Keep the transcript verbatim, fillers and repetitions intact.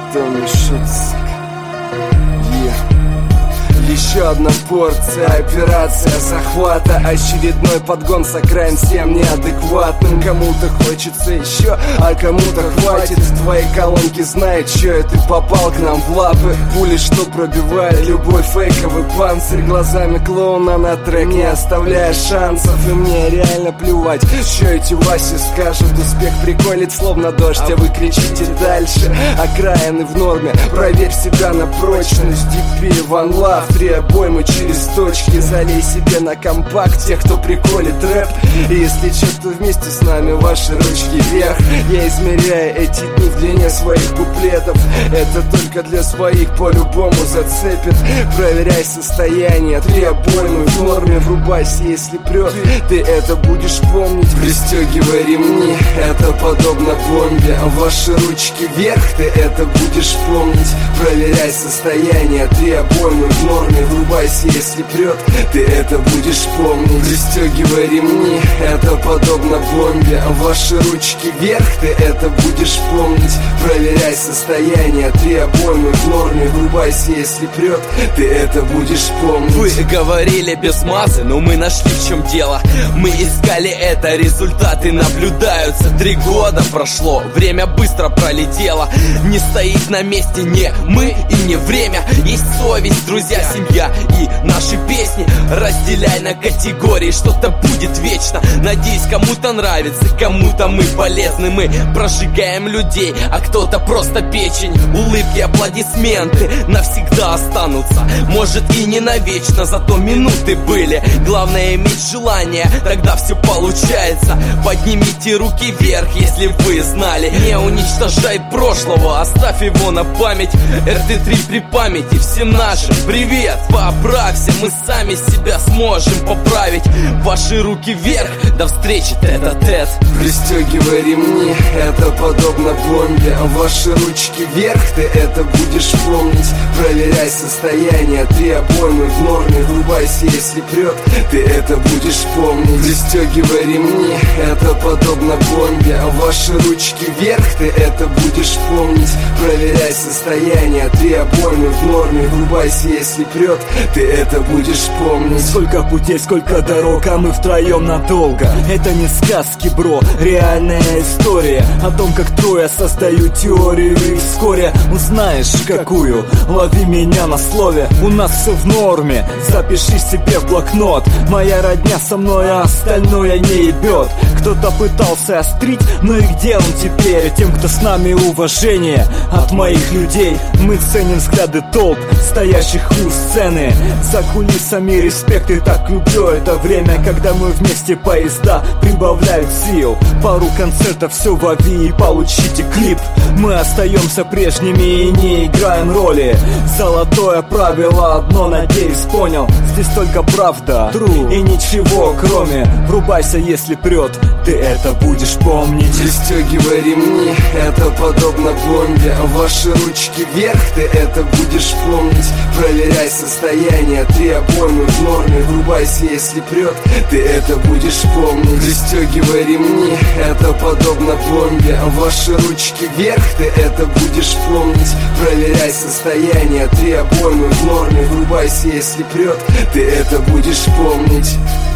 Томми Шутс. Еще одна порция, операция захвата, очередной подгон с окраин всем неадекватным. Кому-то хочется еще, а кому-то хватит. Твои колонки знают, че ты попал к нам в лапы. Пули, что пробивает любой фейковый панцирь. Глазами клоуна на трек, не оставляя шансов. И мне реально плевать, что эти Васи скажут. Успех приколит, словно дождь, а вы кричите дальше. Окраины в норме, проверь себя на прочность. ди пи, One Love, три обоймы через точки. Залей себе на компакт тех, кто приколит рэп. И если чё, то вместе с нами ваши ручки вверх. Я измеряю эти дни в длине своих куплетов. Это только для своих, по-любому зацепит. Проверяй состояние, три обоймы в норме. Врубайся, если прёт, ты это будешь помнить. Пристёгивай ремни, это подобно бомбе. Ваши ручки вверх, ты это будешь помнить. Проверяй состояние, три обоймы в норме. Врубайся, если прёт, ты это будешь помнить. Пристёгивай ремни, это подобно бомбе. Ваши ручки вверх, ты это будешь помнить. Проверяй состояние, три обоймы в норме. Врубайся, если прёт, ты это будешь помнить. Вы говорили без массы, но мы нашли, в чем дело. Мы искали это, результаты наблюдаются. Три года прошло, время быстро пролетело. Не стоит на месте не мы и не время. Есть совесть, друзья, семья и наши песни. Разделяй на категории, что-то будет вечно. Надеюсь, кому-то нравится, кому-то мы полезны. Мы прожигаем людей, а кто-то просто печень. Улыбки, аплодисменты навсегда останутся. Может и не навечно, зато минуты были. Главное иметь желание, тогда все получается. Поднимите руки вверх, если вы знали. Не уничтожай прошлого, оставь его на память. эр тэ три при памяти всем нашим привет. Поправься, мы сами себя сможем поправить. Ваши руки вверх, до встречи тет-а-тет. Пристёгивай ремни, это подобно бомбе. Ваши ручки вверх, ты это будешь помнить. Проверяй состояние, три обоймы в норме. Врубайся, если прёт, ты это будешь помнить. Пристёгивай ремни, это подобно бомбе. Ваши ручки вверх, ты это будешь помнить. Проверяй состояние, три обоймы в норме. Врубайся, если прёт, ты это будешь помнить. Сколько путей, сколько дорог, а мы втроем надолго. Это не сказки, бро, реальная история о том, как трое создают теорию. И вскоре узнаешь какую. Лови меня на слове, у нас все в норме. Запиши себе в блокнот. Моя родня со мной, а остальное не ебет. Кто-то пытался острить, но и где он теперь? Тем, кто с нами, уважение от моих людей. Мы ценим взгляды толп, стоящих у сцены. За кулисами респект, и так люблю это время, когда мы вместе поезда прибавляют сил. Пару концертов, все в ави и получите клип. Мы остаемся прежними и не играем роли. Золотое правило одно, надеюсь, понял. Здесь только правда, true, и ничего кроме. Врубайся, если прет, ты это будешь помнить. Пристёгивай ремни, это подобно бомбе. Ваши ручки вверх, ты это будешь помнить. Проверяй состояние, три обоймы в норме. Врубайся, если прёт, ты это будешь помнить. Пристёгивай ремни, это подобно бомбе. Ваши ручки вверх, ты это будешь помнить. Проверяй состояние, три обоймы в норме. Врубайся, если прёт, ты это будешь помнить.